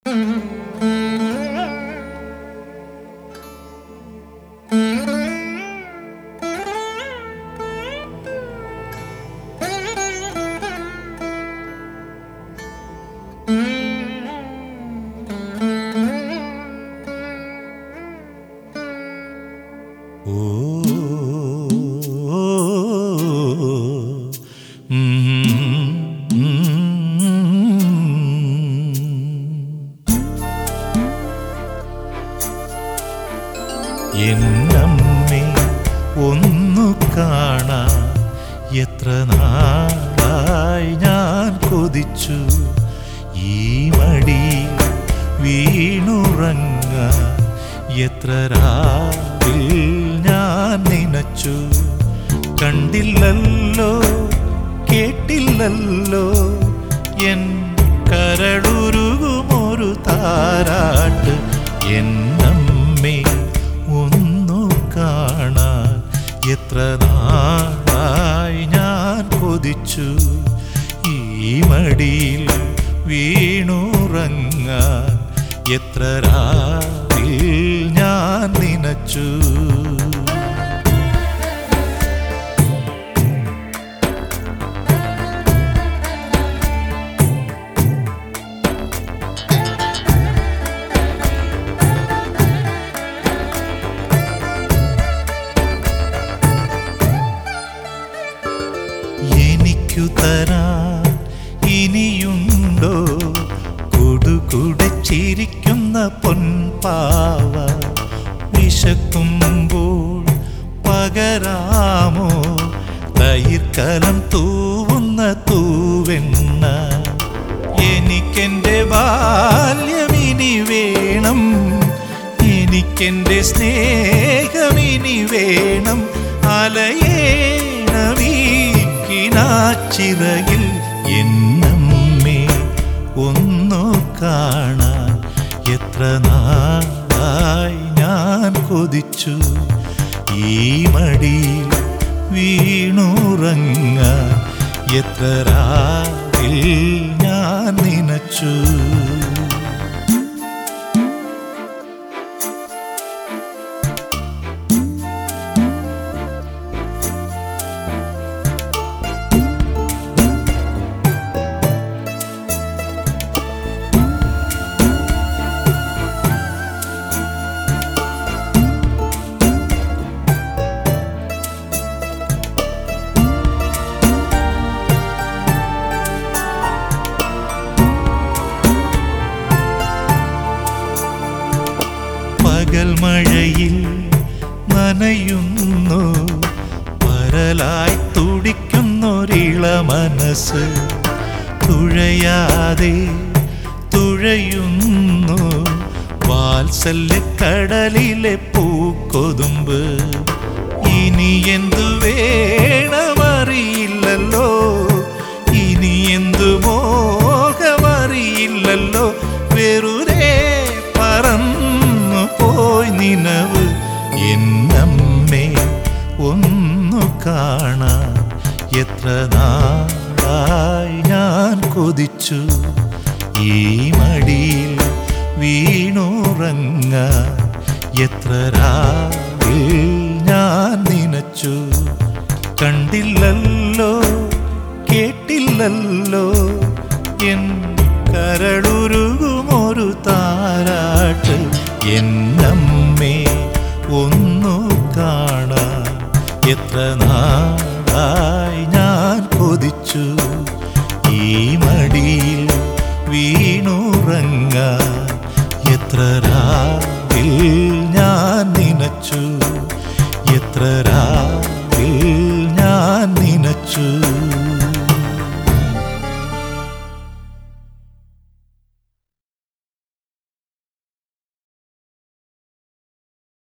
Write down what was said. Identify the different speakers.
Speaker 1: എന്നമ്മേ ഒന്നു കാണാൻ എത്ര നാളായി ഞാൻ കൊതിച്ചു. ഈ മടി വീണുറങ്ങാൻ എത്ര രാവിൽ ഞാൻ നനച്ചു. കണ്ടില്ലല്ലോ കേട്ടില്ലല്ലോ എൻ കരളുരുകുമൊരു താരാട്ട്. എന്നമ്മേ ഒന്നു കാണാൻ എത്ര നാളായി ഞാൻ കൊതിച്ചു. ഈ മടിയിൽ വീണുറങ്ങാൻ എത്ര രാവിൽ ഞാൻ നനച്ചു. എനിക്കു തരാൻ ഇനിയുണ്ടോ കുടുകുടച്ചിരിക്കുന്ന പൊൻപാവ? വിശക്കുമ്പോൾ പകരാമോ തൈർക്കലം തൂവുന്ന തൂവെണ്ണ? എനിക്കെൻ്റെ ബാല്യമിനി വേണം, എനിക്കെൻ്റെ സ്നേഹമിനി വേണം. അലയേണമീക്കിനാച്ചിറകിൽ എന്നമ്മേ ഒന്നു കാണാൻ എത്ര നാളായി ഞാൻ കൊതിച്ചു. ഈ മടിയിൽ വീണുറങ്ങാൻ എത്ര രാവിൽ ഞാൻ നനച്ചു. പകൽ മഴയിൽ നനയുന്നു പരലായി തുടിക്കുന്നൊരിള മനസ്സ്. തുഴയാതെ തുഴയുന്നു വാത്സല്യക്കടലിലെ പൂക്കൊതുമ്പ്. ഇനി എന്തു വേണമറിയില്ലല്ലോ, ഇനി എന്തു മോഹമറിയില്ലല്ലോ. വെറുതെ പറന്നു പോയി നിനവ്. എന്നമ്മേ ഒന്നു കാണാൻ എത്ര നാളായി ഞാൻ കൊതിച്ചു. ഈ മടിയിൽ വീണുറങ്ങാൻ എത്ര രാവിൽ ഞാൻ നനച്ചു. കണ്ടില്ലല്ലോ കേട്ടില്ലല്ലോ എൻ കരളുരുകുമൊരു താരാട്ട്. എന്നമ്മേ ഒന്നു കാണാൻ എത്ര നാളായി ഞാൻ കൊതിച്ചു. ഈ മടിയിൽ വീണുറങ്ങാൻ എത്ര രാവിൽ ഞാൻ നനച്ചു. എത്ര രാവിൽ ഞാൻ നനച്ചു.